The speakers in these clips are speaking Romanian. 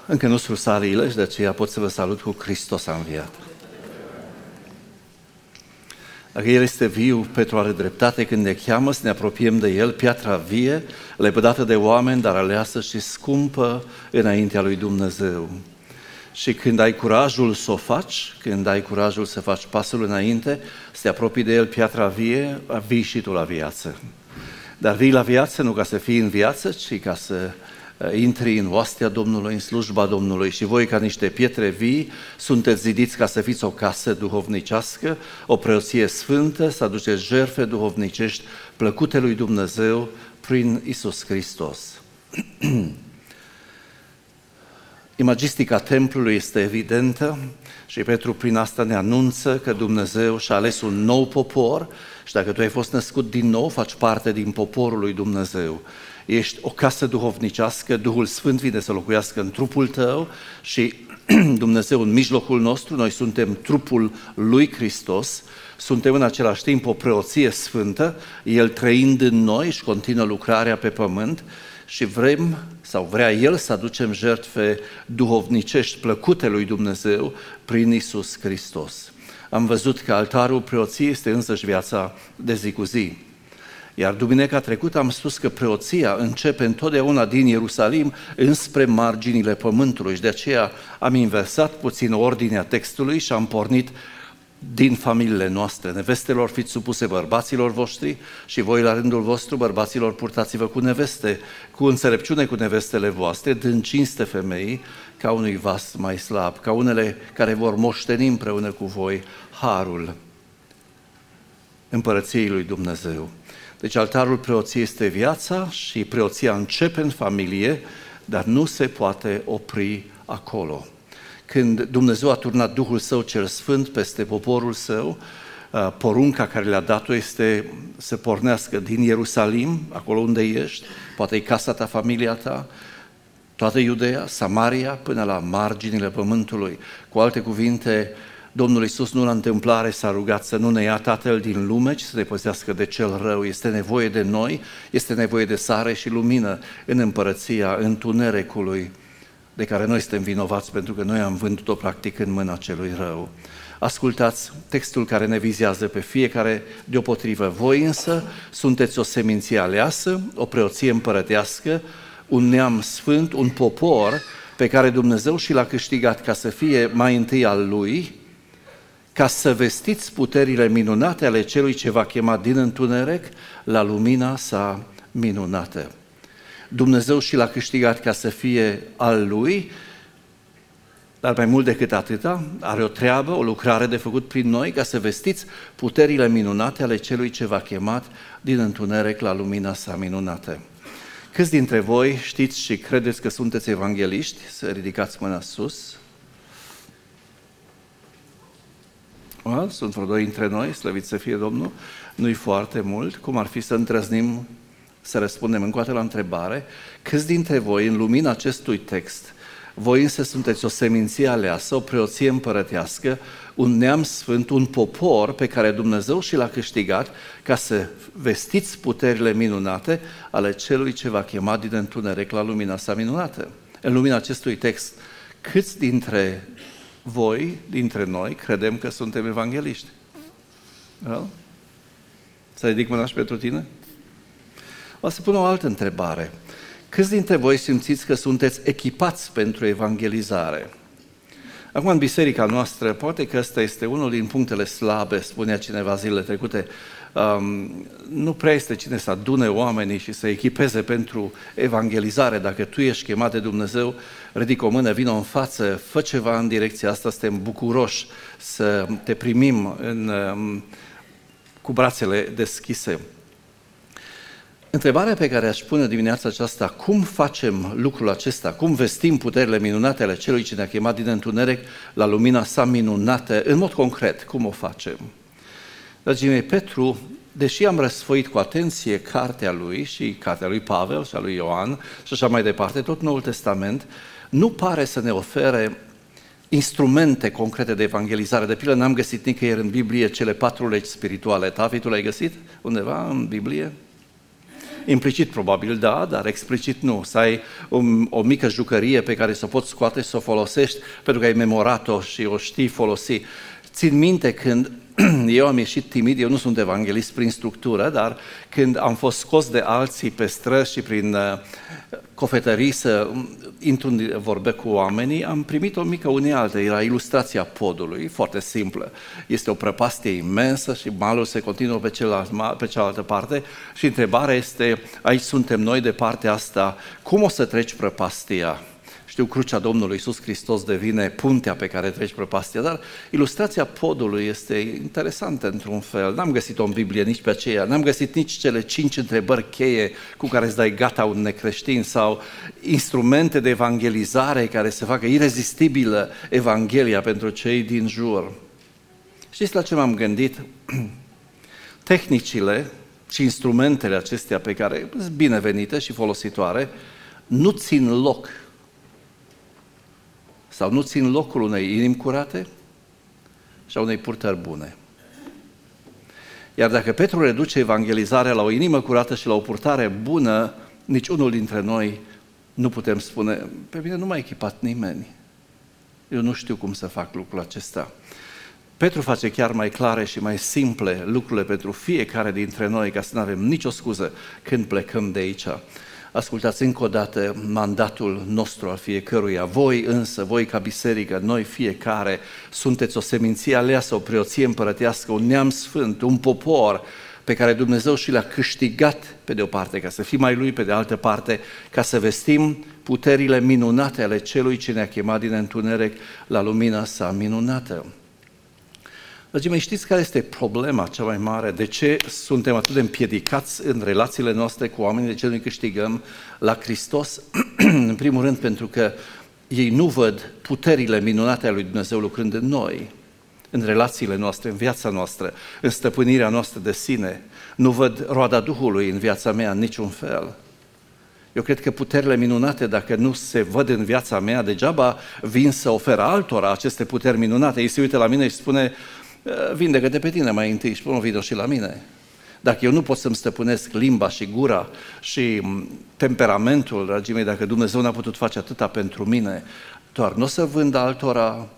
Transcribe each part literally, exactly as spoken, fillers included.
Încă nu sunt salile și de aceea pot să vă salut cu Hristos a înviat. Dacă El este viu, Petru are dreptate când ne cheamă să ne apropiem de El, piatra vie, lepădată de oameni, dar aleasă și scumpă înaintea lui Dumnezeu. Și când ai curajul să o faci, când ai curajul să faci pasul înainte, să te apropii de El, piatra vie, vii și tu la viață. Dar vii la viață nu ca să fii în viață, ci ca să intri în oastea Domnului, în slujba Domnului. Și voi, ca niște pietre vii, sunteți zidiți ca să fiți o casă duhovnicească, o preoție sfântă, să aduceți jertfe duhovnicești plăcute lui Dumnezeu prin Iisus Hristos. Imagistica templului este evidentă și Petru prin asta ne anunță că Dumnezeu și-a ales un nou popor și dacă tu ai fost născut din nou, faci parte din poporul lui Dumnezeu. Ești o casă duhovnicească, Duhul Sfânt vine să locuiască în trupul tău și Dumnezeu în mijlocul nostru, noi suntem trupul lui Hristos, suntem în același timp o preoție sfântă, El trăind în noi și continuă lucrarea pe pământ și vrem sau vrea El să aducem jertfe duhovnicești plăcute lui Dumnezeu prin Iisus Hristos. Am văzut că altarul preoției este însăși viața de zi cu zi. Iar duminica trecută am spus că preoția începe întotdeauna din Ierusalim înspre marginile pământului și de aceea am inversat puțin ordinea textului și am pornit din familiile noastre. Nevestelor fiți supuse bărbaților voștri și voi la rândul vostru, bărbaților, purtați-vă cu neveste, cu înțelepciune cu nevestele voastre, dând cinste femeii ca unui vas mai slab, ca unele care vor moșteni împreună cu voi harul împărăției lui Dumnezeu. Deci altarul preoției este viața și preoția începe în familie, dar nu se poate opri acolo. Când Dumnezeu a turnat Duhul Său cel Sfânt peste poporul Său, porunca care le-a dat-o este să pornească din Ierusalim, acolo unde ești, poate e casa ta, familia ta, toată Iudeea, Samaria, până la marginile pământului. Cu alte cuvinte, Domnul Iisus nu la întâmplare s-a rugat să nu ne ia Tatăl din lume, ci să ne păzească de cel rău. Este nevoie de noi, este nevoie de sare și lumină în împărăția întunericului de care noi suntem vinovați pentru că noi am vândut-o practic în mâna celui rău. Ascultați textul care ne vizează pe fiecare deopotrivă. Voi însă sunteți o seminție aleasă, o preoție împărătească, un neam sfânt, un popor pe care Dumnezeu și l-a câștigat ca să fie mai întâi al Lui, ca să vestiți puterile minunate ale Celui ce v-a chemat din întuneric la lumina sa minunată. Dumnezeu și l-a câștigat ca să fie al Lui, dar mai mult decât atâta, are o treabă, o lucrare de făcut prin noi ca să vestiți puterile minunate ale Celui ce v-a chemat din întuneric la lumina sa minunată. Câți dintre voi știți și credeți că sunteți evangeliști? Să ridicați mâna sus. Well, sunt vreo doi dintre noi, slăvit să fie Domnul, nu-i foarte mult. Cum ar fi să îndrăznim să răspundem încă o dată la întrebare? Câți dintre voi, în lumina acestui text, voi însă sunteți o seminție aleasă, o preoție împărătească, un neam sfânt, un popor pe care Dumnezeu și l-a câștigat ca să vestiți puterile minunate ale Celui ce v-a chemat din întuneric la lumina sa minunată. În lumina acestui text, câți dintre voi, dintre noi, credem că suntem evangeliști? Da? Să ridic mâna și pentru tine? O să pun o altă întrebare. Câți dintre voi simțiți că sunteți echipați pentru evangelizare? Acum, în biserica noastră, poate că ăsta este unul din punctele slabe, spunea cineva zilele trecute, um, nu prea este cine să adune oamenii și să echipeze pentru evangelizare. Dacă tu ești chemat de Dumnezeu, ridică o mână, vină în față, fă ceva în direcția asta, suntem bucuroși să te primim în, um, cu brațele deschise. Întrebarea pe care aș pune dimineața aceasta, cum facem lucrul acesta, cum vestim puterile minunate ale Celui ce ne-a chemat din întuneric la lumina sa minunată, în mod concret, cum o facem? Dragii mei, Petru, deși am răsfoit cu atenție cartea lui și cartea lui Pavel și a lui Ioan și așa mai departe, tot Noul Testament, nu pare să ne ofere instrumente concrete de evangelizare. De pildă, n-am găsit nicăieri în Biblie cele patru legi spirituale. Tavi, tu le-ai găsit undeva în Biblie? Implicit probabil da, dar explicit nu. Să ai o, o mică jucărie pe care să o poți scoate și să o folosești pentru că ai memorat-o și o știi folosi. Țin minte când eu am ieșit timid, eu nu sunt evanghelist prin structură, dar când am fost scos de alții pe străzi și prin uh, cofetării să intru în vorbe cu oamenii, am primit o mică unealtă, era ilustrația podului, foarte simplă. Este o prăpastie imensă și malul se continuă pe, celălalt, pe cealaltă parte și întrebarea este, aici suntem noi de partea asta, cum o să treci prăpastia? Știu, crucea Domnului Iisus Hristos devine puntea pe care treci prăpastia, dar ilustrația podului este interesantă într-un fel. N-am găsit-o în Biblie nici pe aceea, n-am găsit nici cele cinci întrebări cheie cu care îți dai gata un necreștin sau instrumente de evangelizare care să facă irezistibilă Evanghelia pentru cei din jur. Știți la ce m-am gândit? Tehnicile și instrumentele acestea pe care sunt binevenite și folositoare nu țin loc sau nu țin locul unei inimi curate și a unei purtări bune. Iar dacă Petru reduce evangelizarea la o inimă curată și la o purtare bună, nici unul dintre noi nu putem spune, pe mine nu m-a echipat nimeni. Eu nu știu cum să fac lucrul acesta. Petru face chiar mai clare și mai simple lucrurile pentru fiecare dintre noi, ca să nu avem nicio scuză când plecăm de aici. Ascultați încă o dată mandatul nostru al fiecăruia. Voi însă, voi ca biserică, noi fiecare, sunteți o seminție aleasă, o preoție împărătească, un neam sfânt, un popor pe care Dumnezeu și l-a câștigat pe de o parte, ca să fim mai Lui, pe de altă parte, ca să vestim puterile minunate ale Celui ce ne-a chemat din întuneric la lumina sa minunată. Dragii mei, știți care este problema cea mai mare? De ce suntem atât de împiedicați în relațiile noastre cu oamenii? De ce nu câștigăm la Hristos? În primul rând pentru că ei nu văd puterile minunate ale lui Dumnezeu lucrând în noi, în relațiile noastre, în viața noastră, în stăpânirea noastră de sine. Nu văd roada Duhului în viața mea în niciun fel. Eu cred că puterile minunate, dacă nu se văd în viața mea, degeaba vin să oferă altora aceste puteri minunate. Ei se uită la mine și spune, vindecă-te pe tine mai întâi și până vină și la mine. Dacă eu nu pot să-mi stăpânesc limba și gura și temperamentul, dragii mei, dacă Dumnezeu n-a putut face atâta pentru mine, doar nu o să vând altora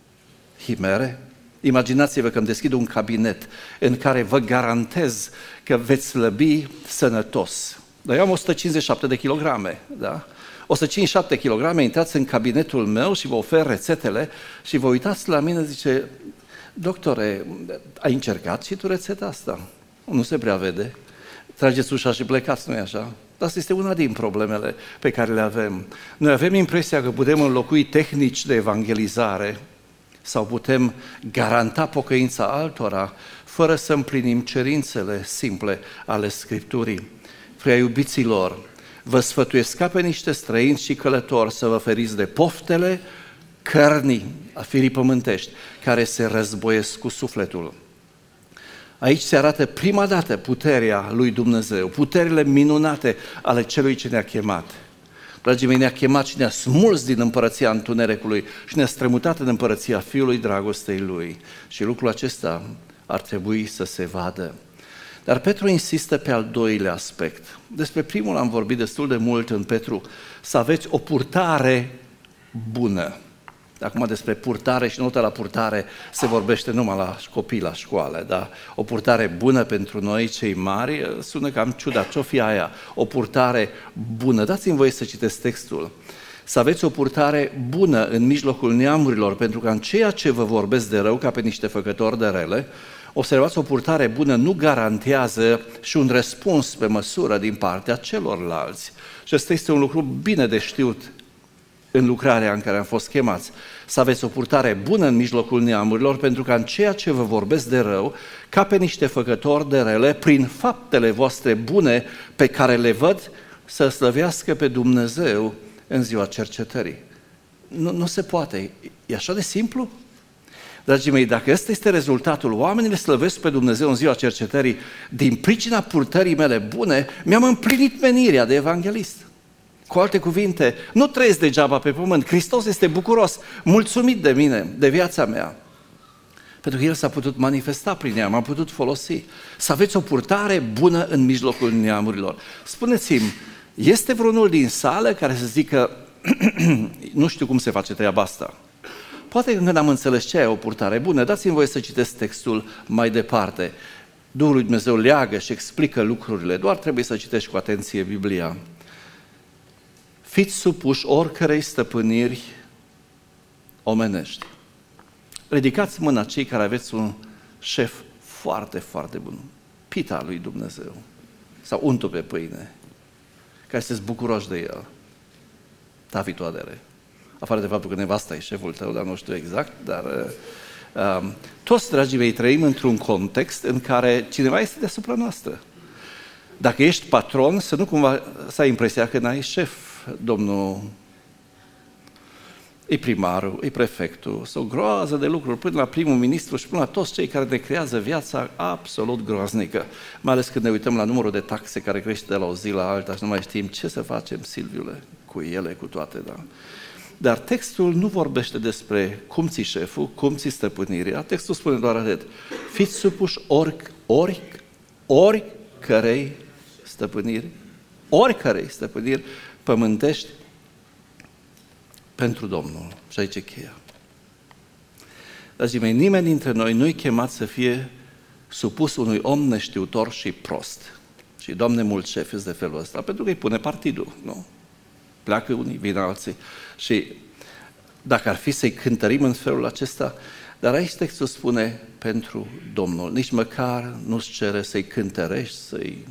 himere? Imaginați-vă că îmi deschid un cabinet în care vă garantez că veți slăbi sănătos. Dar eu am o sută cincizeci și șapte de kilograme, da? o sută cincizeci și șapte de kilograme, intrați în cabinetul meu și vă ofer rețetele și vă uitați la mine, zice, doctore, ai încercat și tu rețeta asta? Nu se prea vede. Trageți ușa și plecați, nu-i așa? Asta este una din problemele pe care le avem. Noi avem impresia că putem înlocui tehnici de evangelizare sau putem garanta pocăința altora fără să împlinim cerințele simple ale Scripturii. Prea iubiților, vă sfătuiesc ca pe niște străini și călători să vă feriți de poftele cărnii, a firii pământești, care se războiesc cu sufletul. Aici se arată prima dată puterea lui Dumnezeu, puterile minunate ale celui ce ne-a chemat. Dragii mei, ne-a chemat și ne-a smuls din împărăția întunericului și ne-a strămutat în împărăția Fiului dragostei Lui. Și lucrul acesta ar trebui să se vadă. Dar Petru insistă pe al doilea aspect. Despre primul am vorbit destul de mult în Petru, să aveți o purtare bună. Acum despre purtare și notă la purtare se vorbește numai la copii la școală, da? O purtare bună pentru noi, cei mari, sună cam ciudat. Ce-o fi aia? O purtare bună. Dați-mi voie să citesc textul. Să aveți o purtare bună în mijlocul neamurilor, pentru că în ceea ce vă vorbesc de rău, ca pe niște făcători de rele, observați, o purtare bună nu garantează și un răspuns pe măsură din partea celorlalți. Și ăsta este un lucru bine de știut în lucrarea în care am fost chemați. Să aveți o purtare bună în mijlocul neamurilor, pentru că în ceea ce vă vorbesc de rău, ca pe niște făcători de rele, prin faptele voastre bune pe care le văd, să slăvească pe Dumnezeu în ziua cercetării. Nu, nu se poate. E așa de simplu? Dragii mei, dacă ăsta este rezultatul, oamenii le slăvesc pe Dumnezeu în ziua cercetării, din pricina purtării mele bune, mi-am împlinit menirea de evanghelist. Cu alte cuvinte, nu trăiesc degeaba pe pământ. Hristos este bucuros, mulțumit de mine, de viața mea. Pentru că El s-a putut manifesta prin ea, m-a putut folosi. Să aveți o purtare bună în mijlocul neamurilor. Spuneți-mi, este vreunul din sală care să zică, nu știu cum se face treaba asta? Poate că când am înțeles ce e o purtare bună, dați-mi voie să citesc textul mai departe. Duhul lui Dumnezeu leagă și explică lucrurile, doar trebuie să citești cu atenție Biblia. Fiți supuși oricărei stăpâniri omenești. Ridicați mâna cei care aveți un șef foarte, foarte bun, pita lui Dumnezeu, sau untul pe pâine, care sunteți bucuroși de el. Tavi toadere. Afară de faptul că nevasta e șeful tău, dar nu știu exact, dar uh, uh, toți, dragii mei, trăim într-un context în care cineva este deasupra noastră. Dacă ești patron, să nu cumva să ai impresia că n-ai șef, domnul e primarul, e prefectul, sau o groază de lucruri, până la primul ministru și până la toți cei care ne creează viața absolut groaznică. Mai ales când ne uităm la numărul de taxe care crește de la o zi la alta și nu mai știm ce să facem, Silviule, cu ele, cu toate, da. Dar textul nu vorbește despre cum ți șeful, cum ți stăpânirea, textul spune doar atât. Fiți supuși ori, ori, oricărei stăpâniri, oricărei stăpâniri pământești pentru Domnul. Și aici e cheia. Dragii mei, nimeni dintre noi nu-i chemat să fie supus unui om neștiutor și prost. Și, Doamne, mulți șefi de felul ăsta, pentru că îi pune partidul, nu? Pleacă unii, vin alții. Și dacă ar fi să-i cântărim în felul acesta, dar aici textul spune pentru Domnul. Nici măcar nu-ți cere să-i cântărești, să-i...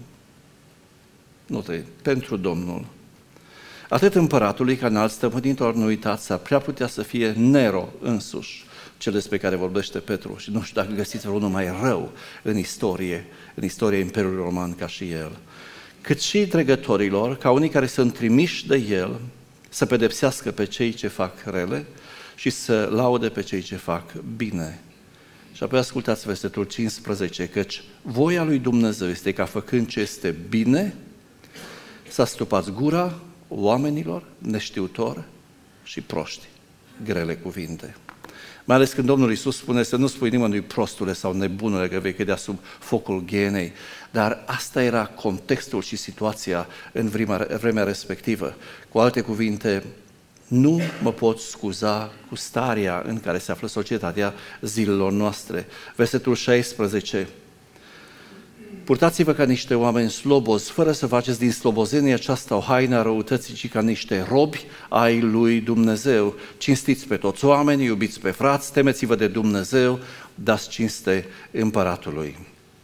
Nu te... Pentru Domnul. Atât împăratului ca înalt stăpânitor, nu uitați, ar prea putea să fie Nero însuși, cel despre care vorbește Petru. Și nu știu dacă găsiți vreunul mai rău în istorie, în istoria Imperiului Roman ca și el. Cât și dregătorilor, ca unii care sunt trimiși de el să pedepsească pe cei ce fac rele și să laude pe cei ce fac bine. Și apoi ascultați versetul cincisprezece, căci voia lui Dumnezeu este ca făcând ce este bine, să astupați gura oamenilor neștiutori și proști. Grele cuvinte. Mai ales când Domnul Iisus spune să nu spui nimănui prostule sau nebunule că vei cădea sub focul ghenei, dar asta era contextul și situația în vremea, vremea respectivă. Cu alte cuvinte, nu mă pot scuza cu starea în care se află societatea zilelor noastre. Versetul șaisprezece. Purtați-vă ca niște oameni slobozi, fără să faceți din slobozenie aceasta o haină a răutății, ci ca niște robi ai lui Dumnezeu. Cinstiți pe toți oamenii, iubiți pe frați, temeți-vă de Dumnezeu, dați cinste împăratului.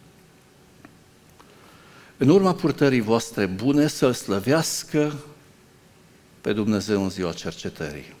În urma purtării voastre bune să-L slăvească pe Dumnezeu în ziua cercetării.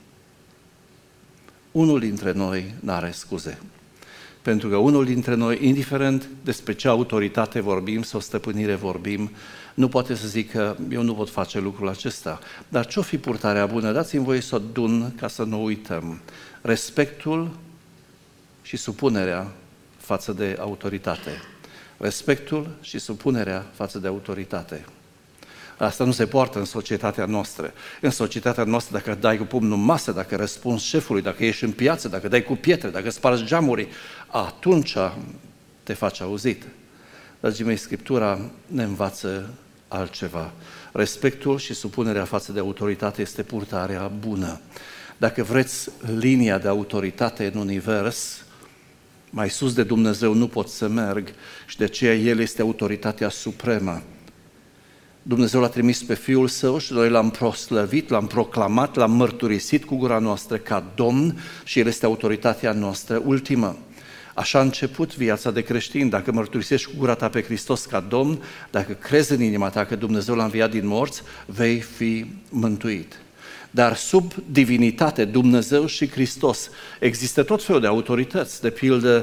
Unul dintre noi n-are scuze. Pentru că unul dintre noi, indiferent despre ce autoritate vorbim sau stăpânire vorbim, nu poate să zică, eu nu pot face lucrul acesta. Dar ce-o fi purtarea bună? Dați-mi voie să o adun ca să nu uităm. Respectul și supunerea față de autoritate. Respectul și supunerea față de autoritate. Asta nu se poartă în societatea noastră. În societatea noastră, dacă dai cu pumnul în masă, dacă răspunzi șefului, dacă ieși în piață, dacă dai cu pietre, dacă spargi geamuri, atunci te faci auzit. Dragii mei, Scriptura ne învață altceva. Respectul și supunerea față de autoritate este purtarea bună. Dacă vreți linia de autoritate în univers, mai sus de Dumnezeu nu pot să merg și de aceea El este autoritatea supremă. Dumnezeu l-a trimis pe Fiul Său și noi l-am proslăvit, l-am proclamat, l-am mărturisit cu gura noastră ca Domn și El este autoritatea noastră ultimă. Așa a început viața de creștin. Dacă mărturisești cu gura ta pe Hristos ca Domn, dacă crezi în inima ta că Dumnezeu l-a înviat din morți, vei fi mântuit. Dar sub divinitate, Dumnezeu și Hristos, există tot felul de autorități, de pildă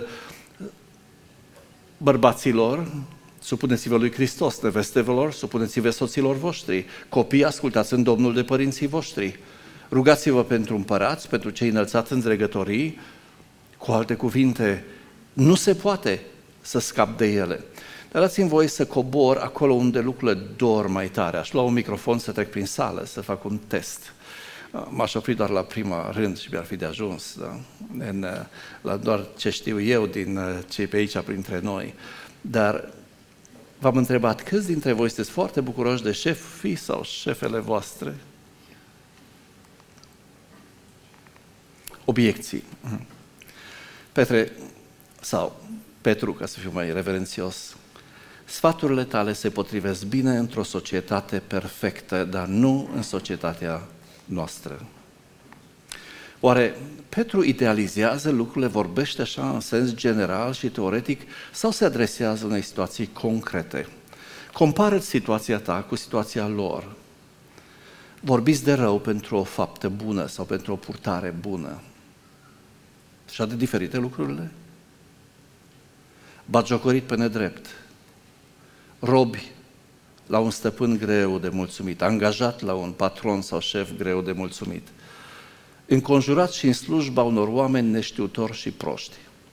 bărbaților, supuneți-vă lui Hristos, nevestevelor, supuneți-vă soților voștri, copii, ascultați în Domnul de părinții voștri, rugați-vă pentru împărați, pentru cei înălțați în dregătorii, cu alte cuvinte, nu se poate să scap de ele. Dar dați-mi voie să cobor acolo unde lucrurile dor mai tare. Aș lua un microfon să trec prin sală, să fac un test. m-aș opri doar la prima rând și mi-ar fi de ajuns, da? În, la doar ce știu eu din cei pe aici printre noi. Dar v-am întrebat, câți dintre voi sunteți foarte bucuroși de șefii sau șefele voastre? Obiecții. Petre, sau Petru, ca să fiu mai reverențios, sfaturile tale se potrivesc bine într-o societate perfectă, dar nu în societatea noastră. Oare Petru idealizează lucrurile, vorbește așa în sens general și teoretic sau se adresează unei situații concrete? Compară-ți situația ta cu situația lor. Vorbiți de rău pentru o faptă bună sau pentru o purtare bună. Așa de diferite lucrurile? Batjocorit pe nedrept, robi la un stăpân greu de mulțumit, angajat la un patron sau șef greu de mulțumit, înconjurat și în slujba unor oameni neștiutori și proști.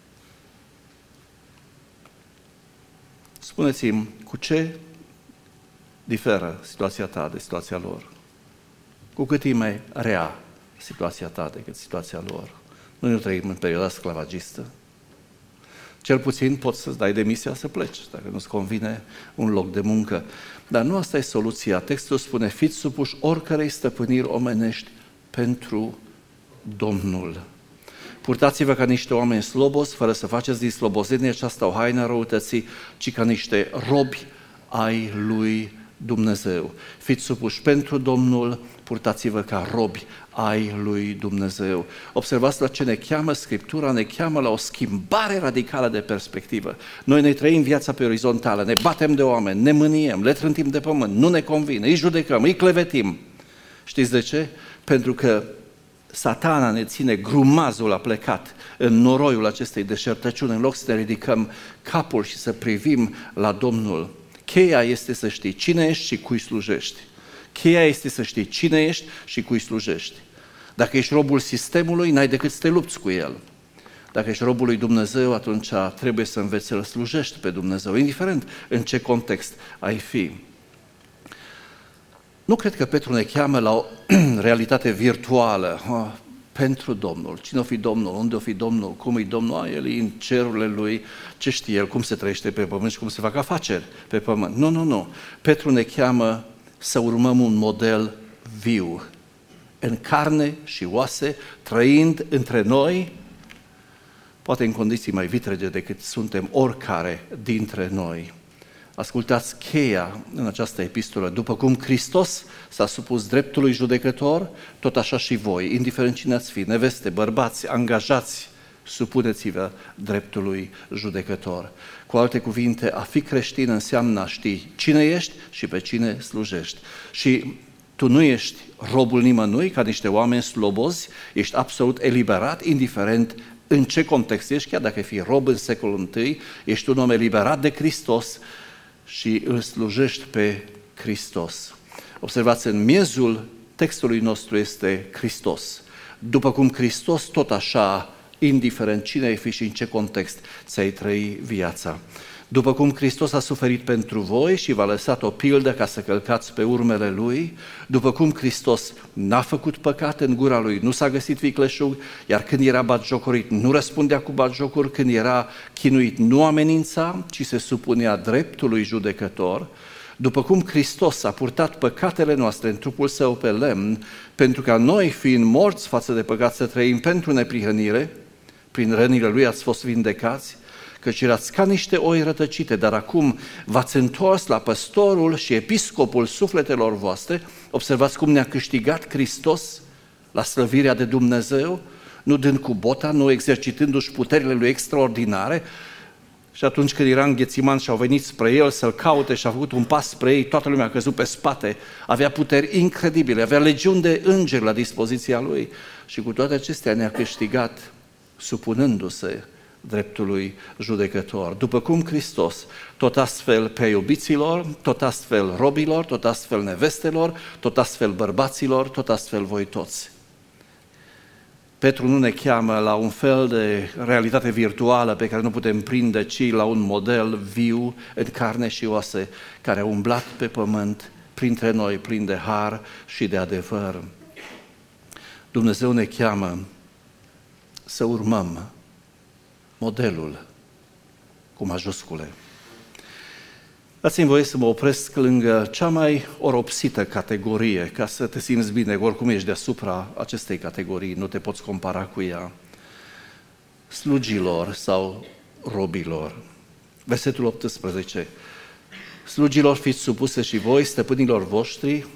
Spuneți-mi, cu ce diferă situația ta de situația lor? Cu cât e mai rea situația ta decât situația lor? Noi nu trăim în perioada sclavagistă. Cel puțin poți să-ți dai demisia să pleci, dacă nu-ți convine un loc de muncă. Dar nu asta e soluția. Textul spune, fiți supuși oricărei stăpâniri omenești pentru Domnul. Purtați-vă ca niște oameni slobos, fără să faceți din slobozenie aceasta o haină a răutății, ci ca niște robi ai lui Dumnezeu. Fiți supuși pentru Domnul, purtați-vă ca robi ai lui Dumnezeu. Observați la ce ne cheamă Scriptura, ne cheamă la o schimbare radicală de perspectivă. Noi ne trăim viața pe orizontală, ne batem de oameni, ne mâniem, le trântim de pământ, nu ne convine, îi judecăm, îi clevetim. Știți de ce? Pentru că Satana ne ține grumazul aplecat în noroiul acestei deșertăciuni, în loc să ne ridicăm capul și să privim la Domnul. Cheia este să știi cine ești și cui slujești. Cheia este să știi cine ești și cui slujești. Dacă ești robul sistemului, n-ai decât să te lupți cu el. Dacă ești robul lui Dumnezeu, atunci trebuie să înveți să-L slujești pe Dumnezeu, indiferent în ce context ai fi. Nu cred că Petru ne cheamă la o realitate virtuală. Oh, pentru Domnul. Cine o fi Domnul? Unde o fi Domnul? Cum e Domnul? A, el e în cerurile lui. Ce știe el? Cum se trăiește pe pământ și cum se fac afaceri pe pământ? Nu, nu, nu. Petru ne cheamă să urmăm un model viu, în carne și oase, trăind între noi, poate în condiții mai vitrege decât suntem oricare dintre noi. Ascultați cheia în această epistolă. După cum Hristos s-a supus dreptului judecător, tot așa și voi, indiferent cine ați fi, neveste, bărbați, angajați, supuneți-vă dreptului judecător. Cu alte cuvinte, a fi creștin înseamnă a ști cine ești și pe cine slujești. Și tu nu ești robul nimănui, ca niște oameni slobozi, ești absolut eliberat, indiferent în ce context ești, chiar dacă fii rob în secolul I, ești un om eliberat de Hristos și îl slujești pe Hristos. Observați, în miezul textului nostru este Hristos. După cum Hristos, tot așa, indiferent cine ai fi și în ce context ți-ai trăi viața. După cum Hristos a suferit pentru voi și v-a lăsat o pildă ca să călcați pe urmele Lui, după cum Hristos n-a făcut păcat, în gura Lui nu s-a găsit vicleșug, iar când era batjocorit nu răspundea cu batjocuri, când era chinuit nu amenința, ci se supunea dreptului judecător, după cum Hristos a purtat păcatele noastre în trupul Său pe lemn, pentru ca noi, fiind morți față de păcat, să trăim pentru neprihănire, prin rănile Lui ați fost vindecați, căci erați ca niște oi rătăcite, dar acum v-ați întors la păstorul și episcopul sufletelor voastre. Observați cum ne-a câștigat Hristos la slăvirea de Dumnezeu, nu dând cu bota, nu exercitându-și puterile Lui extraordinare. Și atunci când era în Ghețiman și au venit spre El să-L caute și a făcut un pas spre ei, toată lumea a căzut pe spate, avea puteri incredibile, avea legiuni de îngeri la dispoziția Lui și cu toate acestea ne-a câștigat supunându-se dreptului judecător. După cum Hristos, tot astfel pe iubiților, tot astfel robilor, tot astfel nevestelor, tot astfel bărbaților, tot astfel voi toți. Petru nu ne cheamă la un fel de realitate virtuală pe care nu putem prinde, ci la un model viu, în carne și oase, care a umblat pe pământ printre noi, plin de har și de adevăr. Dumnezeu ne cheamă să urmăm modelul cu majuscule. Dați-mi voie să mă opresc lângă cea mai oropsită categorie, ca să te simți bine, oricum ești deasupra acestei categorii, nu te poți compara cu ea. Slugilor sau robilor. Versetul optsprezece. Slugilor, fiți supuse și voi, stăpânilor voștri,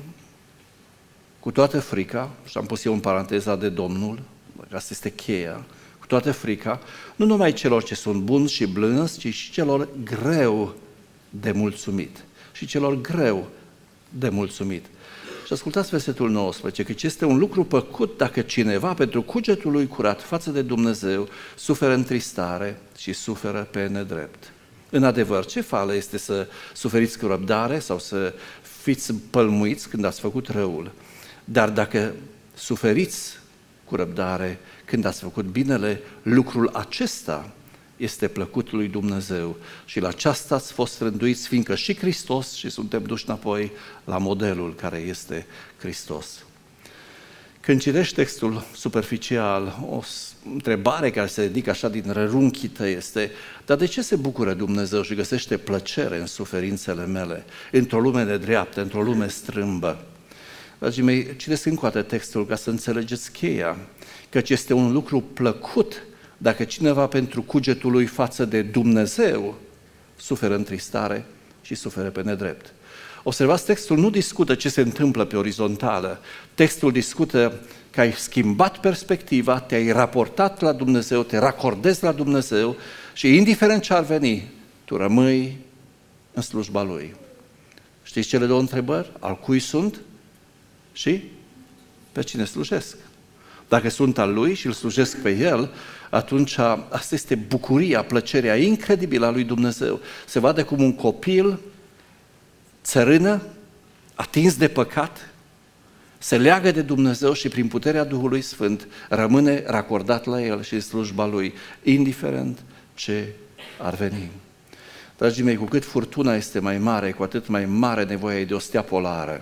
cu toată frica, și am pus eu în paranteza de Domnul, asta este cheia, cu toată frica, nu numai celor ce sunt buni și blânzi, ci și celor greu de mulțumit. Și celor greu de mulțumit. Și ascultați versetul nouăsprezece, căci este un lucru păcut dacă cineva, pentru cugetul lui curat față de Dumnezeu, suferă întristare și suferă pe nedrept. În adevăr, ce fală este să suferiți cu răbdare sau să fiți pălmuiți când ați făcut răul? Dar dacă suferiți cu răbdare când ați făcut binele, lucrul acesta este plăcut lui Dumnezeu și la aceasta ați fost rânduiți, fiindcă și Hristos, și suntem duși înapoi la modelul care este Hristos. Când citești textul superficial, o întrebare care se ridică așa din rărunchii tăi este: dar de ce se bucură Dumnezeu și găsește plăcere în suferințele mele, într-o lume nedreaptă, într-o lume strâmbă? Dragii mei, citesc încă o dată textul ca să înțelegeți cheia, căci este un lucru plăcut dacă cineva pentru cugetul lui față de Dumnezeu suferă întristare și suferă pe nedrept. Observați, textul nu discută ce se întâmplă pe orizontală, textul discută că ai schimbat perspectiva, te-ai raportat la Dumnezeu, te racordezi la Dumnezeu și indiferent ce ar veni, tu rămâi în slujba Lui. Știți cele două întrebări? Al cui sunt și pe cine slujesc? Dacă sunt al Lui și îl slujesc pe El, atunci asta este bucuria, plăcerea incredibilă a lui Dumnezeu. Se vadă cum un copil țărână, atins de păcat, se leagă de Dumnezeu și prin puterea Duhului Sfânt rămâne racordat la El și în slujba Lui, indiferent ce ar veni. Dragii mei, cu cât furtuna este mai mare, cu atât mai mare nevoia de o stea polară.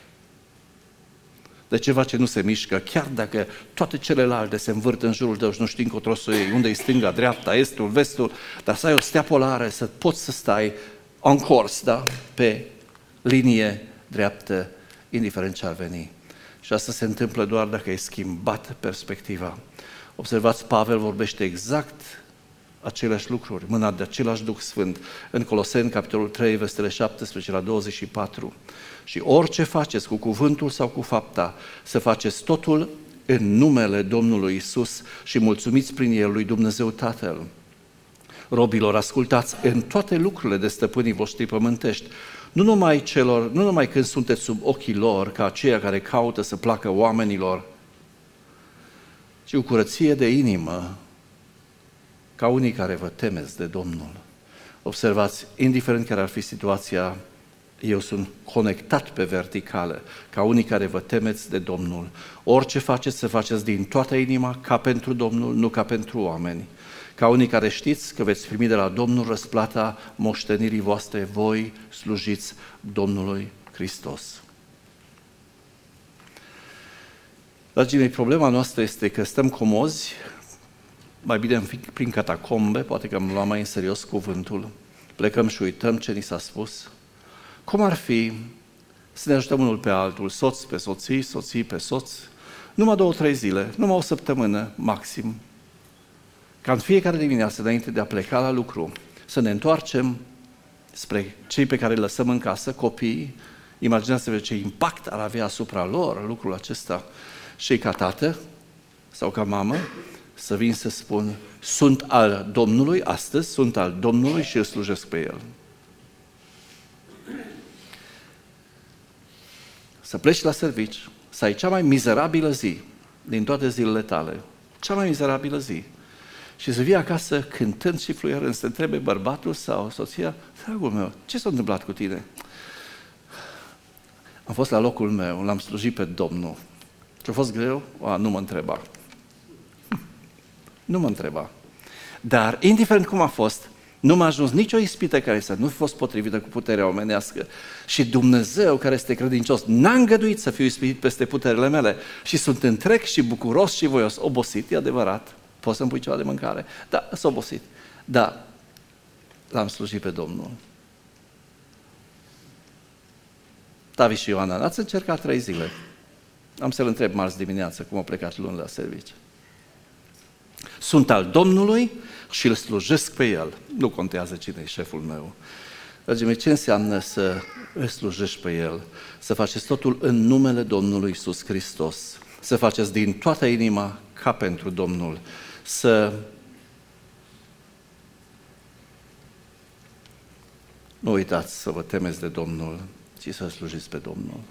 De ceva ce nu se mișcă, chiar dacă toate celelalte se învârt în jurul tău și nu știi încotro să iei, unde e stânga, dreapta, estul, vestul, dar să ai o stea polară, să poți să stai on course, da? Pe linie dreaptă, indiferent ce ar veni. Și asta se întâmplă doar dacă ai schimbat perspectiva. Observați, Pavel vorbește exact aceleași lucruri, mânat de același Duh Sfânt, în Coloseni, capitolul trei, versetele șaptesprezece la douăzeci și patru. Și orice faceți cu cuvântul sau cu fapta, să faceți totul în numele Domnului Iisus și mulțumiți prin El lui Dumnezeu Tatăl. Robilor, ascultați în toate lucrurile de stăpânii voștri pământești, nu numai celor, nu numai când sunteți sub ochii lor, ca aceia care caută să placă oamenilor, ci cu curăție de inimă, ca unii care vă temeți de Domnul. Observați, indiferent care ar fi situația, eu sunt conectat pe verticală, ca unii care vă temeți de Domnul. Orice faceți, să faceți din toată inima, ca pentru Domnul, nu ca pentru oameni. Ca unii care știți că veți primi de la Domnul răsplata moștenirii voastre, voi slujiți Domnului Hristos. Dragii mei, problema noastră este că stăm comozi, mai bine prin catacombe, poate că am luat mai în serios cuvântul, plecăm și uităm ce ni s-a spus. Cum ar fi să ne ajutăm unul pe altul, soț pe soții, soții pe soț, numai două, trei zile, numai o săptămână maxim, ca în fiecare dimineață, înainte de a pleca la lucru, să ne întoarcem spre cei pe care îi lăsăm în casă, copiii, imaginați-vă ce impact ar avea asupra lor lucrul acesta, și ca tată sau ca mamă, să vin să spun, sunt al Domnului astăzi, sunt al Domnului și îl slujesc pe El. Să pleci la servici, să ai cea mai mizerabilă zi din toate zilele tale, cea mai mizerabilă zi, și să vii acasă cântând și fluierând, să te întrebe bărbatul sau soția, dragul meu, ce s-a întâmplat cu tine? Am fost la locul meu, l-am slujit pe Domnul. Ce-a fost greu? A, nu mă întreba. Nu mă întreba. Dar, indiferent cum a fost, Nu m-a ajuns nicio ispită care să nu fi fost potrivită cu puterea omenească. Și Dumnezeu, care este credincios, n-a îngăduit să fiu ispitit peste puterile mele. Și sunt întreg și bucuros și voios. Obosit, e adevărat. Poți să-mi pui ceva de mâncare? Da, sunt obosit. Da, l-am slujit pe Domnul. Tavi și Ioana, n-ați încercat trei zile. Am să-l întreb marți dimineață cum a plecat luni la serviciu. Sunt al Domnului și îl slujesc pe El. Nu contează cine e șeful meu. Dragii mei, ce înseamnă să îl slujești pe El? Să faceți totul în numele Domnului Iisus Hristos. Să faceți din toată inima ca pentru Domnul. Să nu uitați să vă temeți de Domnul, ci să slujiți pe Domnul.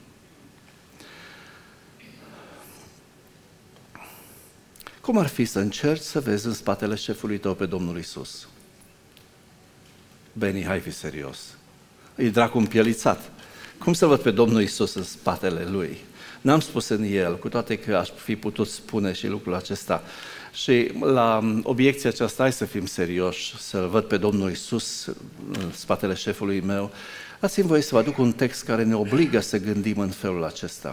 Cum ar fi să încerci să vezi în spatele șefului tău pe Domnul Iisus? Beni, hai fi serios. E dracu împielițat. Cum să văd pe Domnul Iisus în spatele Lui? N-am spus în El, cu toate că aș fi putut spune și lucrul acesta. Și la obiecția aceasta, hai să fim serioși, să-L văd pe Domnul Iisus în spatele șefului meu. Dați-mi voie să vă aduc un text care ne obligă să gândim în felul acesta.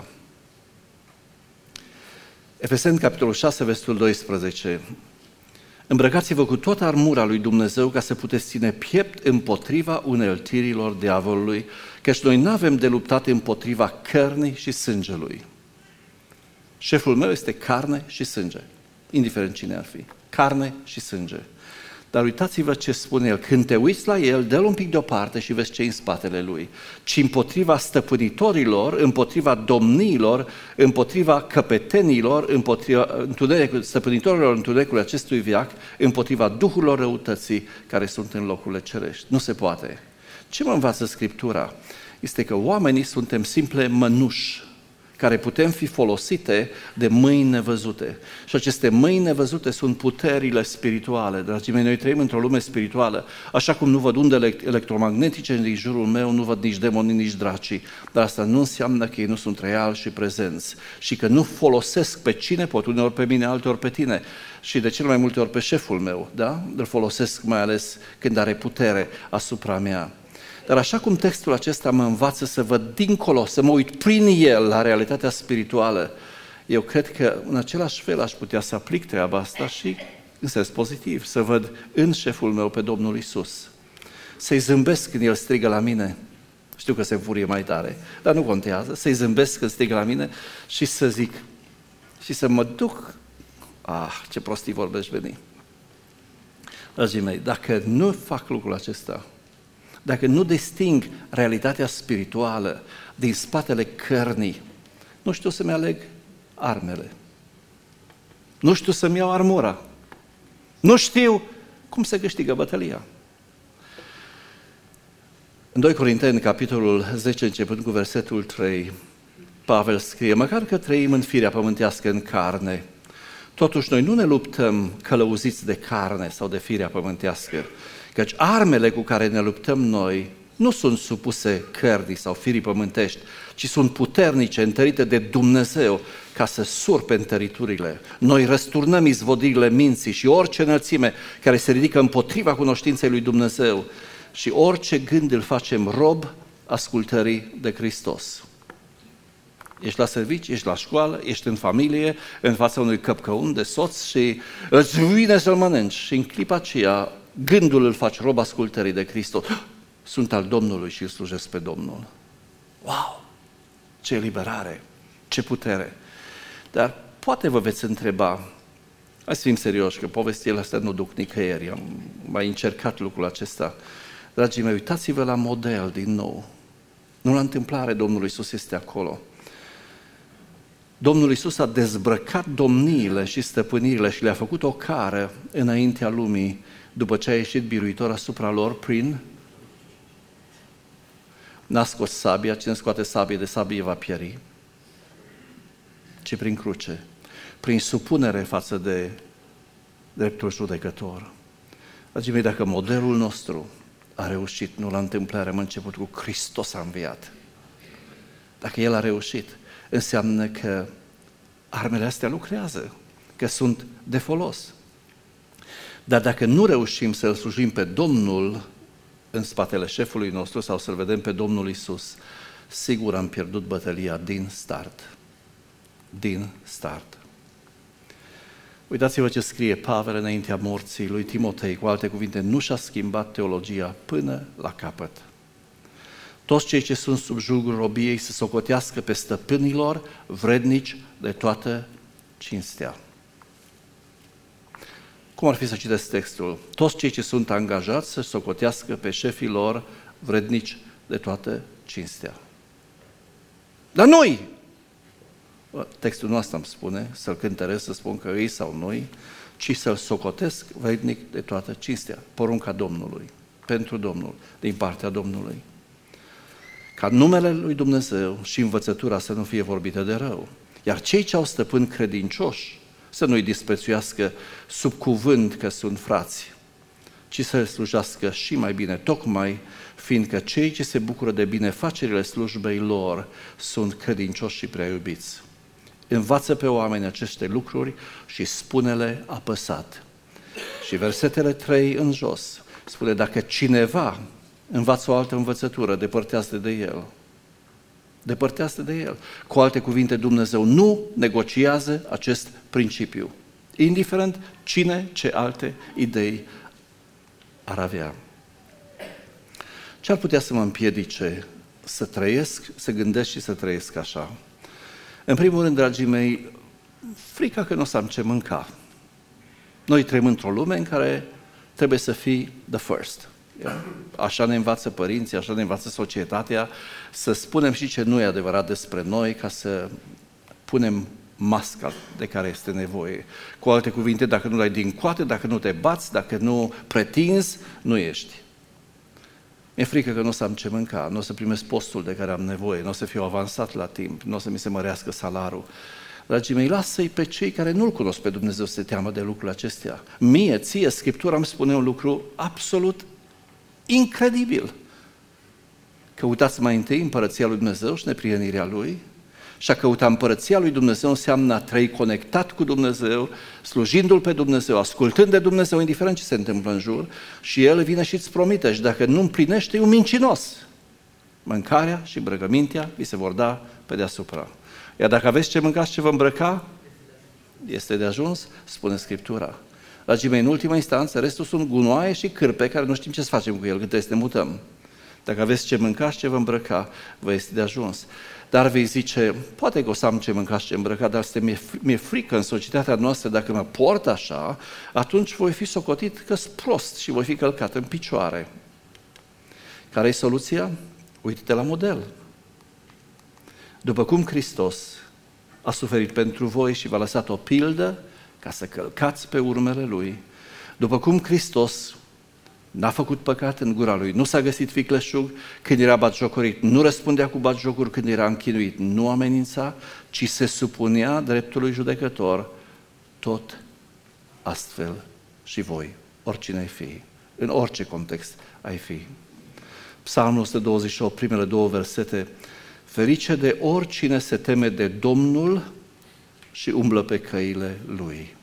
Efeseni, capitolul șase, versetul doisprezece. Îmbrăcați-vă cu toată armura lui Dumnezeu ca să puteți ține piept împotriva uneltirilor diavolului, căci noi nu avem de luptat împotriva cărnii și sângelui. Șeful meu este carne și sânge, indiferent cine ar fi, carne și sânge. Dar uitați-vă ce spune el, când te uiți la el, dă-l un pic deoparte și vezi ce în spatele lui, ci împotriva stăpânitorilor, împotriva domniilor, împotriva căpetenilor, împotriva stăpânitorilor întunericului acestui veac, împotriva duhurilor răutății care sunt în locurile cerești. Nu se poate. Ce mă învață Scriptura? Este că oamenii suntem simple mănuși, care putem fi folosite de mâini nevăzute. Și aceste mâini nevăzute sunt puterile spirituale. Dragii mei, noi trăim într-o lume spirituală, așa cum nu văd undele electromagnetice din jurul meu, nu văd nici demonii, nici dracii, dar asta nu înseamnă că ei nu sunt reali și prezenți și că nu folosesc pe cine pot, uneori pe mine, alteori pe tine și de cel mai multe ori pe șeful meu, da? Îl folosesc mai ales când are putere asupra mea. Dar așa cum textul acesta mă învață să văd dincolo, să mă uit prin el la realitatea spirituală, eu cred că în același fel aș putea să aplic treaba asta și în sens pozitiv, să văd în șeful meu pe Domnul Iisus. Să-i zâmbesc când el strigă la mine, știu că se înfurie mai tare, dar nu contează, să-i zâmbesc când strigă la mine și să zic, și să mă duc, ah, ce prostii vorbești, Beni. Dragii mei, dacă nu fac lucrul acesta, dacă nu disting realitatea spirituală din spatele cărnii, nu știu să-mi aleg armele, nu știu să-mi iau armura, nu știu cum se câștigă bătălia. În doi Corinteni, capitolul zece, începând cu versetul trei, Pavel scrie, măcar că trăim în firea pământească în carne, totuși noi nu ne luptăm călăuziți de carne sau de firea pământească, căci armele cu care ne luptăm noi nu sunt supuse cărnii sau firii pământești, ci sunt puternice, întărite de Dumnezeu ca să surpe întăriturile. Noi răsturnăm izvodirile minții și orice înălțime care se ridică împotriva cunoștinței lui Dumnezeu și orice gând îl facem rob ascultării de Hristos. Ești la serviciu, ești la școală, ești în familie, în fața unui căpcăun de soț și îți vine să-l mănânci și în clipa aceea gândul îl faci rob ascultării de Hristos. Sunt al Domnului și îl slujesc pe Domnul. Wow! Ce eliberare! Ce putere! Dar poate vă veți întreba, hai să fim serioși, că povestiile astea nu duc nicăieri, am mai încercat lucrul acesta. Dragii mei, uitați-vă la model din nou. Nu la întâmplare Domnul Iisus este acolo. Domnul Iisus a dezbrăcat domniile și stăpânirile și le-a făcut o cară înaintea lumii, după ce a ieșit biruitor asupra lor prin... N-a scos sabia, cine scoate sabie de sabie va pieri, ci prin cruce, prin supunere față de dreptul judecător. Dragii mei, dacă modelul nostru a reușit, nu la întâmplare, am început cu Hristos a înviat. Dacă El a reușit, înseamnă că armele astea lucrează, că sunt de folos. Dar dacă nu reușim să-L slujim pe Domnul în spatele șefului nostru sau să-L vedem pe Domnul Iisus, sigur am pierdut bătălia din start. Din start. Uitați-vă ce scrie Pavel înaintea morții lui Timotei, cu alte cuvinte, nu și-a schimbat teologia până la capăt. Toți cei ce sunt sub jugul robiei să socotească pe stăpânilor vrednici de toată cinstea. Cum ar fi să citesc textul? Toți cei ce sunt angajați să socotească pe șefii lor vrednici de toată cinstea. Dar noi! Textul nu asta îmi spune, să-l cântăresc, să spun că ei sau noi, ci să-l socotesc vrednic de toată cinstea. Porunca Domnului, pentru Domnul, din partea Domnului. Ca numele lui Dumnezeu și învățătura să nu fie vorbită de rău. Iar cei ce au stăpâni credincioși să nu-i disprețuiască sub cuvânt că sunt frați, ci să le slujească și mai bine, tocmai fiindcă cei ce se bucură de binefacerile slujbei lor sunt credincioși și prea iubiți. Învață pe oameni aceste lucruri și spune-le apăsat. Și versetele trei în jos spune, dacă cineva învață o altă învățătură, depărtează de el. Depărtează de el. Cu alte cuvinte, Dumnezeu nu negociază acest principiu, indiferent cine ce alte idei ar avea. Ce ar putea să mă împiedice să trăiesc, să gândesc și să trăiesc așa? În primul rând, dragii mei, frica că nu o să am ce mânca. Noi trăim într-o lume în care trebuie să fii the first. Așa ne învață părinții, așa ne învață societatea, să spunem și ce nu e adevărat despre noi, ca să punem masca de care este nevoie. Cu alte cuvinte, dacă nu dai din coate, dacă nu te bați, dacă nu pretinzi, nu ești. Mi-e frică că nu o să am ce mânca, nu o să primesc postul de care am nevoie, nu o să fiu avansat la timp, nu o să mi se mărească salarul. Dragii mei, lasă-i pe cei care nu-L cunosc pe Dumnezeu să se teamă de lucrurile acestea. Mie, ție, Scriptura îmi spune un lucru absolut incredibil. Căutați mai întâi împărăția lui Dumnezeu și neprienirea Lui. Și a căuta împărăția lui Dumnezeu înseamnă a trăi conectat cu Dumnezeu, slujindu-L pe Dumnezeu, ascultând de Dumnezeu, indiferent ce se întâmplă în jur, și El vine și îți promite, și dacă nu împlinește, e un mincinos. Mâncarea și îmbrăcămintea vi se vor da pe deasupra. Iar dacă aveți ce mâncați, ce vă îmbrăca, este de ajuns, spune Scriptura. Dragii mei, în ultima instanță, restul sunt gunoaie și cârpe care nu știm ce să facem cu el, când trebuie să ne mutăm. Dacă aveți ce mânca și ce vă îmbrăca, vă este de ajuns. Dar vei zice, poate că o să am ce mânca și ce îmbrăca, dar este, mi-e, mi-e frică în societatea noastră, dacă mă port așa, atunci voi fi socotit că-s prost și voi fi călcat în picioare. Care e soluția? Uite-te la model. După cum Hristos a suferit pentru voi și v-a lăsat o pildă ca să călcați pe urmele Lui, după cum Hristos n-a făcut păcat în gura Lui, nu s-a găsit vicleșug când era batjocorit, nu răspundea cu batjocuri când era închinuit, nu amenința, ci se supunea dreptului judecător, tot astfel și voi, oricine ai fi, în orice context ai fi. Psalmul o sută douăzeci și opt, primele două versete, ferice de oricine se teme de Domnul și umblă pe căile Lui.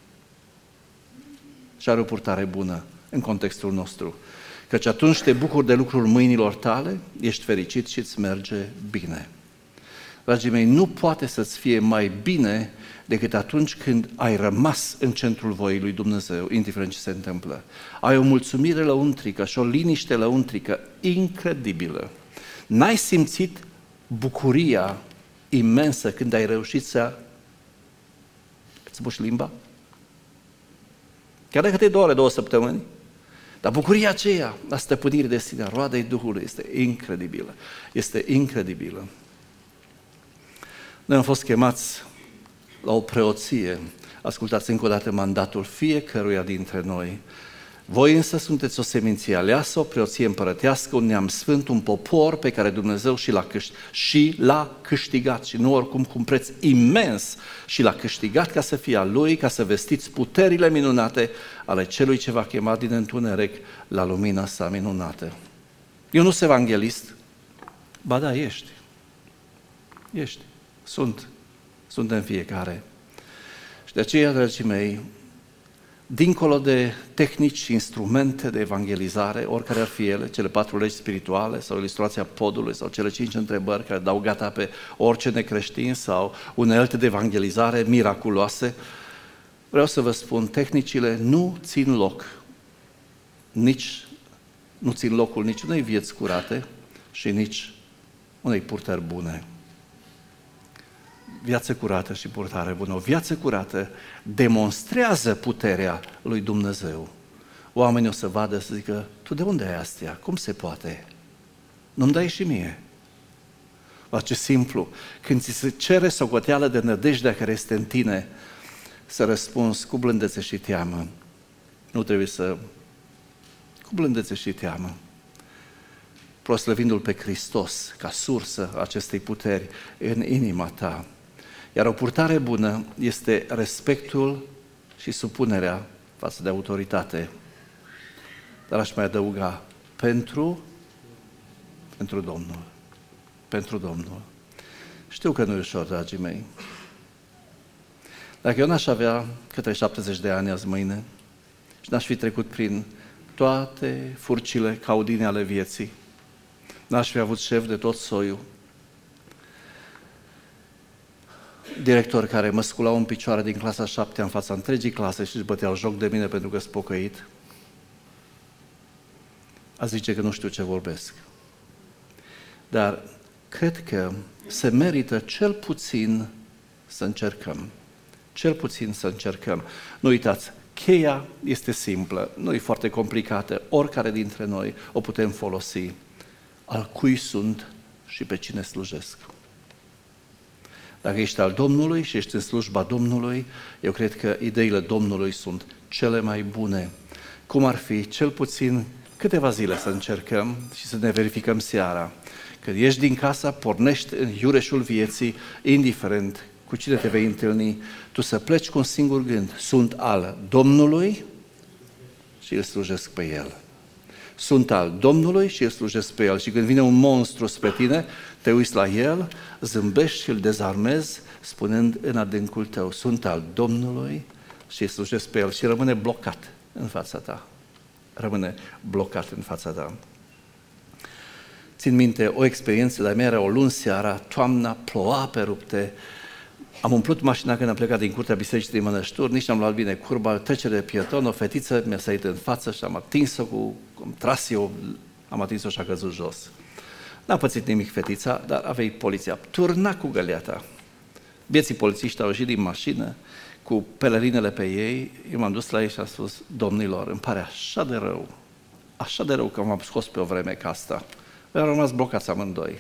Și are o purtare bună în contextul nostru. Căci atunci te bucuri de lucrul mâinilor tale, ești fericit și îți merge bine. Dragii mei, nu poate să-ți fie mai bine decât atunci când ai rămas în centrul voii lui Dumnezeu, indiferent ce se întâmplă. Ai o mulțumire lăuntrică și o liniște lăuntrică incredibilă. N-ai simțit bucuria imensă când ai reușit să îți buși limba? Chiar dacă te doare două săptămâni, dar bucuria aceea, a stăpânirii de sine, a roadei Duhului, este incredibilă. Este incredibilă. Noi am fost chemați la o preoție. Ascultați încă o dată mandatul fiecăruia dintre noi. Voi însă sunteți o seminție aleasă, o preoție împărătească, un neam sfânt, un popor pe care Dumnezeu și l-a, câș- și l-a câștigat, și nu oricum cu un preț imens, și l-a câștigat ca să fie al Lui, ca să vestiți puterile minunate ale Celui ce v-a chemat din întuneric la lumina sa minunată. Eu nu sunt evanghelist, ba da, ești. Ești. Sunt. Suntem fiecare. Și de aceea, dragii mei, dincolo de tehnici și instrumente de evangelizare, oricare ar fi ele, cele patru legi spirituale sau ilustrația podului sau cele cinci întrebări care dau gata pe orice necreștin sau unelte de evangelizare miraculoase, vreau să vă spun, tehnicile nu țin loc, nici nu țin locul nici unei vieți curate și nici unei purtări bune. Viață curată și purtare bună. O viață curată demonstrează puterea lui Dumnezeu. Oamenii o să vadă, să zică, tu de unde ai astea? Cum se poate? Nu-mi dai și mie. La ce simplu. Când ți se cere socoteală de nădejdea care este în tine, să răspunzi cu blândețe și teamă. Nu trebuie să... cu blândețe și teamă. Proslăvindu-L pe Hristos ca sursă acestei puteri în inima ta. Iar o purtare bună este respectul și supunerea față de autoritate. Dar aș mai adăuga, pentru, pentru Domnul. Pentru Domnul. Știu că nu e ușor, dragii mei. Dacă eu n-aș avea câte șaptezeci de ani azi mâine și n-aș fi trecut prin toate furcile caudine ale vieții, n-aș fi avut șef de tot soiul, directori care mă sculau în picioare din clasa șaptea în fața întregii clase și își băteau joc de mine pentru că sunt pocăit, a zice că nu știu ce vorbesc. Dar cred că se merită cel puțin să încercăm. Cel puțin să încercăm. Nu uitați, cheia este simplă, nu e foarte complicată, oricare dintre noi o putem folosi. Al cui sunt și pe cine slujesc. Dacă ești al Domnului și ești în slujba Domnului, eu cred că ideile Domnului sunt cele mai bune. Cum ar fi cel puțin câteva zile să încercăm și să ne verificăm seara. Când ieși din casa, pornești în iureșul vieții, indiferent cu cine te vei întâlni, tu să pleci cu un singur gând. Sunt al Domnului și îl slujesc pe El. Sunt al Domnului și îl slujesc pe El. Și când vine un monstru spre tine, te uiți la el, zâmbești și îl dezarmezi, spunând în adâncul tău, sunt al Domnului și îl slujesc pe El. Și rămâne blocat în fața ta. Rămâne blocat în fața ta. Țin minte o experiență de-a mea, era o luni seara, toamna, ploua pe rupte. Am umplut mașina când am plecat din curtea bisericii din Mănășturi, nici n-am luat bine curba, trecere de pieton, o fetiță mi-a sărit în față și am atins-o cu, am tras eu, am atins-o și a căzut jos. N-a pățit nimic fetița, dar a venit poliția, turna cu găleata. Vieții polițiști au ieșit din mașină, cu pelerinele pe ei, eu m-am dus la ei și am spus, domnilor, îmi pare așa de rău, așa de rău că m-am scos pe o vreme ca asta. Am rămas blocați amândoi.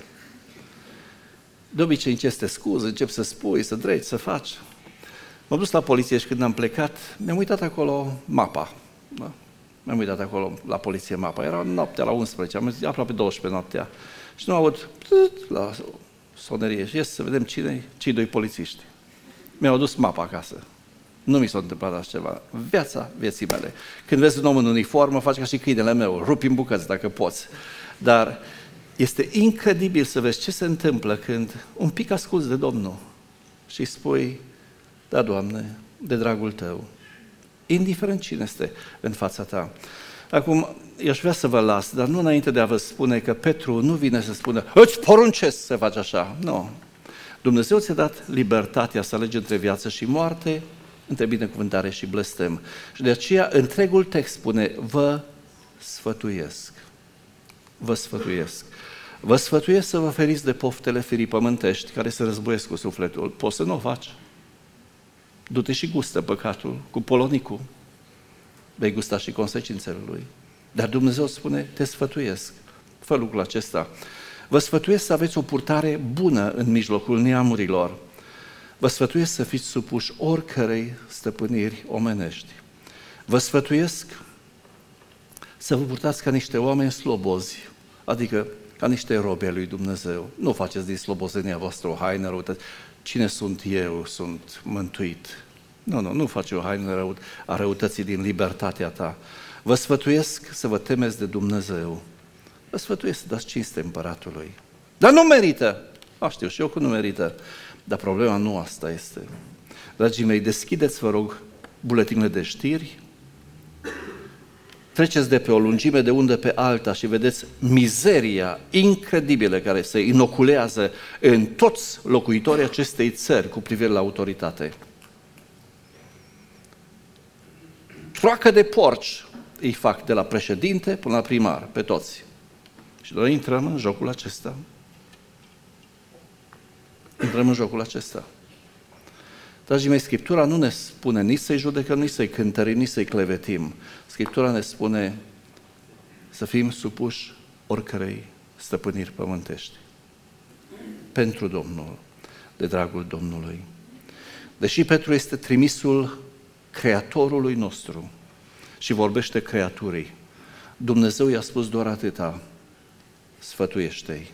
De obicei încep să te scuzi, încep să spui, să dregi, să faci. M-am dus la poliție și când am plecat, mi-am uitat acolo mapa. Da? Mi-am uitat acolo la poliție mapa. Era noaptea la unsprezece, am zis aproape douăsprezece noaptea. Și nu aud la sonerie și ies să vedem cine, cei doi polițiști. Mi-au adus mapa acasă. Nu mi s-a întâmplat așa ceva. Viața vieții mele. Când vezi un om în uniformă, faci ca și câinele meu, rupi în bucăți dacă poți. Dar este incredibil să vezi ce se întâmplă când un pic asculți de Domnul și spui, da, Doamne, de dragul Tău, indiferent cine este în fața Ta. Acum, eu aș vrea să vă las, dar nu înainte de a vă spune că Petru nu vine să spună, îți poruncesc să faci așa. Nu. Dumnezeu ți-a dat libertatea să alegi între viață și moarte, între binecuvântare și blestem. Și de aceea întregul text spune, vă sfătuiesc. Vă sfătuiesc. Vă sfătuiesc să vă feriți de poftele firii pământești care se războiesc cu sufletul. Poți să nu o faci. Du-te și gustă păcatul cu polonicul. Vei gusta și consecințele lui. Dar Dumnezeu spune, te sfătuiesc. Fă lucrul acesta. Vă sfătuiesc să aveți o purtare bună în mijlocul neamurilor. Vă sfătuiesc să fiți supuși oricărei stăpâniri omenești. Vă sfătuiesc să vă purtați ca niște oameni slobozi, adică ca niște robi ai lui Dumnezeu. Nu faceți din slobozenia voastră o haină răută. Cine sunt eu? Sunt mântuit. Nu, nu, nu faci o haină a răutății din libertatea ta. Vă sfătuiesc să vă temeți de Dumnezeu. Vă sfătuiesc să dați cinste împăratului. Dar nu merită! A, știu și eu că nu merită. Dar problema nu asta este. Dragii mei, deschideți, vă rog, buletinele de știri treceți de pe o lungime de undă pe alta și vedeți mizeria incredibilă care se inoculează în toți locuitorii acestei țări cu privire la autoritate. Troacă de porci îi fac de la președinte până la primar, pe toți. Și noi intrăm în jocul acesta. Intrăm în jocul acesta. Dragii mei, Scriptura nu ne spune nici să-i judecăm, nici să-i cântărim, nici să-i clevetim. Scriptura ne spune să fim supuși oricărei stăpâniri pământești. Pentru Domnul, de dragul Domnului. Deși Petru este trimisul Creatorului nostru și vorbește creaturii, Dumnezeu i-a spus doar atâta: sfătuiește-i.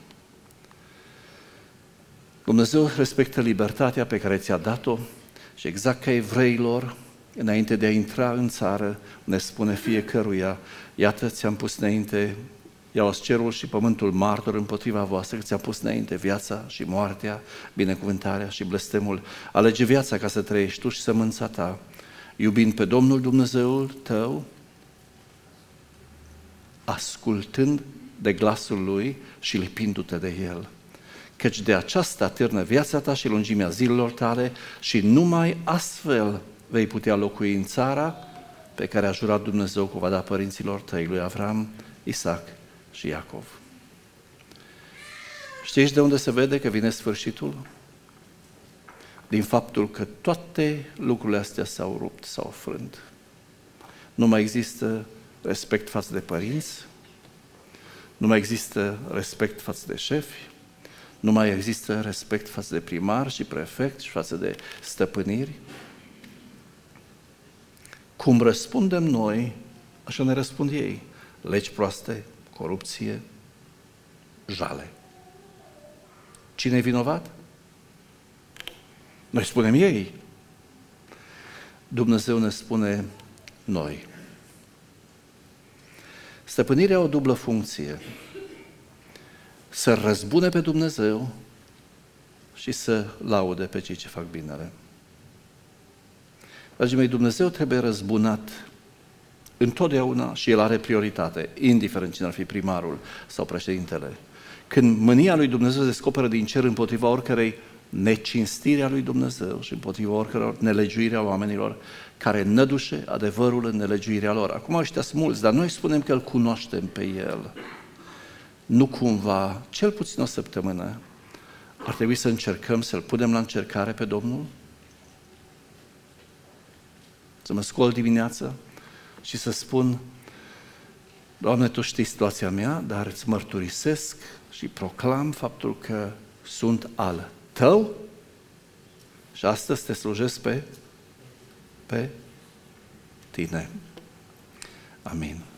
Dumnezeu respectă libertatea pe care ți-a dat-o și exact ca evreilor, înainte de a intra în țară, ne spune fiecăruia: iată, ți-am pus înainte, iau-ți cerul și pământul martor împotriva voastră, că ți-am pus înainte viața și moartea, binecuvântarea și blestemul. Alege viața ca să trăiești tu și sămânța ta, iubind pe Domnul Dumnezeul tău, ascultând de glasul Lui și lipindu-te de El. Căci de aceasta atârnă viața ta și lungimea zilelor tale și numai astfel vei putea locui în țara pe care a jurat Dumnezeu că o va da părinților tăi, lui Avram, Isaac și Iacov. Știți de unde se vede că vine sfârșitul? Din faptul că toate lucrurile astea s-au rupt, s-au frânt. Nu mai există respect față de părinți, nu mai există respect față de șefi, nu mai există respect față de primar și prefect și față de stăpâniri. Cum răspundem noi, așa ne răspund ei. Legi proaste, corupție, jale. Cine e vinovat? Noi spunem ei. Dumnezeu ne spune noi. Stăpânirea are o dublă funcție: să răzbune pe Dumnezeu și să laude pe cei ce fac binele. Dragii mei, Dumnezeu trebuie răzbunat întotdeauna și El are prioritate, indiferent cine ar fi primarul sau președintele. Când mânia lui Dumnezeu se descoperă din cer împotriva oricărei necinstire a lui Dumnezeu și împotriva oricăror nelegiuire a oamenilor care nădușe adevărul în nelegiuirea lor. Acum ăștia sunt mulți, dar noi spunem că îl cunoaștem pe El. Nu cumva, cel puțin o săptămână, ar trebui să încercăm să-L punem la încercare pe Domnul? Să mă scol dimineața și să spun: Doamne, Tu știi situația mea, dar îți mărturisesc și proclam faptul că sunt al Tău și astăzi te slujesc pe, pe Tine. Amin.